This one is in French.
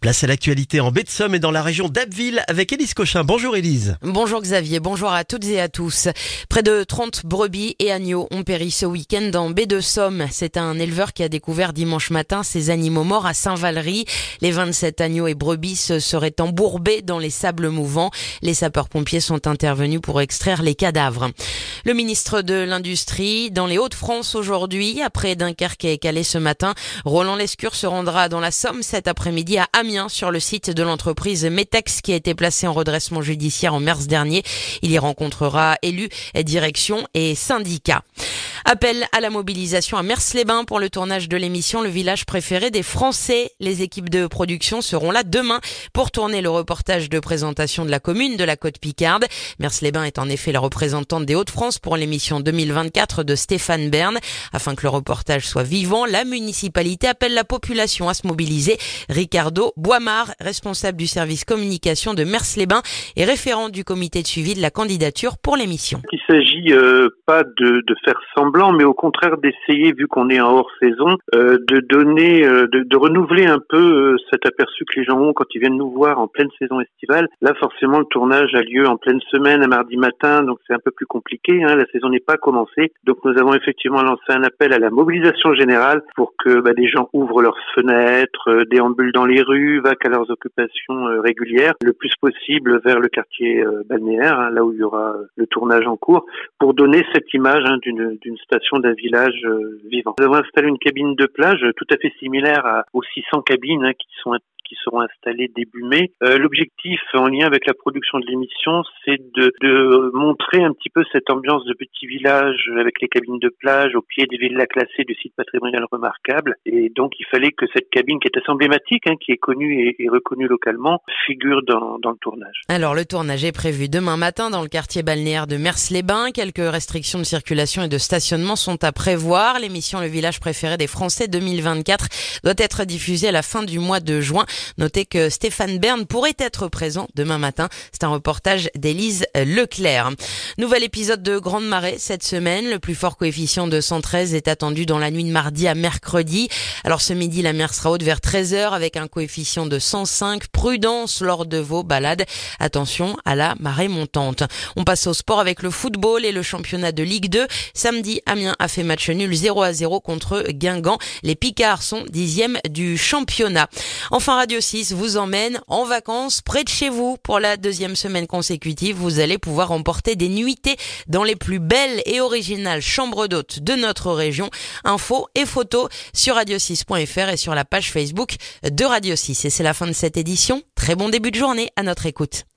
Place à l'actualité en baie de Somme et dans la région d'Abbeville avec Élise Cochin. Bonjour Élise. Bonjour Xavier, bonjour à toutes et à tous. Près de 30 brebis et agneaux ont péri ce week-end en baie de Somme. C'est un éleveur qui a découvert dimanche matin ces animaux morts à Saint-Valery. Les 27 agneaux et brebis se seraient embourbés dans les sables mouvants. Les sapeurs-pompiers sont intervenus pour extraire les cadavres. Le ministre de l'Industrie dans les Hauts-de-France aujourd'hui, après Dunkerque et Calais ce matin, Roland Lescure se rendra dans la Somme cet après-midi à Amiens sur le site de l'entreprise Metex qui a été placée en redressement judiciaire en mars dernier. Il y rencontrera élus, direction et syndicats. Appel à la mobilisation à Mers-les-Bains pour le tournage de l'émission Le village préféré des Français. Les équipes de production seront là demain pour tourner le reportage de présentation de la commune de la Côte-Picarde. Mers-les-Bains est en effet la représentante des Hauts-de-France pour l'émission 2024 de Stéphane Bern. Afin que le reportage soit vivant, la municipalité appelle la population à se mobiliser. Ricardo Boimard, responsable du service communication de Mers-les-Bains et référent du comité de suivi de la candidature pour l'émission. Il s'agit pas de faire semblant, mais au contraire d'essayer, vu qu'on est en hors-saison, de donner, de renouveler un peu cet aperçu que les gens ont quand ils viennent nous voir en pleine saison estivale. Là, forcément, le tournage a lieu en pleine semaine, un mardi matin, donc c'est un peu plus compliqué. La saison n'est pas commencée, donc nous avons effectivement lancé un appel à la mobilisation générale pour que des gens ouvrent leurs fenêtres, déambulent dans les rues, vaquent à leurs occupations régulières, le plus possible vers le quartier balnéaire, là où il y aura le tournage en cours, pour donner cette image d'une station, d'un village vivant. Nous avons installé une cabine de plage tout à fait similaire aux 600 cabines qui seront installées début mai. L'objectif, en lien avec la production de l'émission, c'est de montrer un petit peu cette ambiance de petit village avec les cabines de plage au pied des villas classées du site patrimonial remarquable. Et donc, il fallait que cette cabine, qui est assez emblématique, qui est connue et reconnue localement, figure dans le tournage. Alors, le tournage est prévu demain matin dans le quartier balnéaire de Mers-les-Bains. Quelques restrictions de circulation et de stationnement sont à prévoir. L'émission Le village préféré des Français 2024 doit être diffusée à la fin du mois de juin. Notez que Stéphane Bern pourrait être présent demain matin. C'est un reportage d'Élise Leclerc. Nouvel épisode de grande marée cette semaine. Le plus fort coefficient de 113 est attendu dans la nuit de mardi à mercredi. Alors ce midi, la mer sera haute vers 13h avec un coefficient de 105. Prudence lors de vos balades. Attention à la marée montante. On passe au sport avec le football et le championnat de Ligue 2. Samedi, Amiens a fait match nul 0-0 contre Guingamp. Les Picards sont 10e du championnat. Enfin, Radio 6 vous emmène en vacances près de chez vous pour la deuxième semaine consécutive. Vous allez pouvoir emporter des nuitées dans les plus belles et originales chambres d'hôtes de notre région. Infos et photos sur radio6.fr et sur la page Facebook de Radio 6. Et c'est la fin de cette édition. Très bon début de journée à notre écoute.